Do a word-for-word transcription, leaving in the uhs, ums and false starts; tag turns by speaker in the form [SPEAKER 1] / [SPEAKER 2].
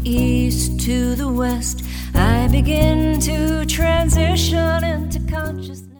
[SPEAKER 1] east to the west, I begin to transition into consciousness.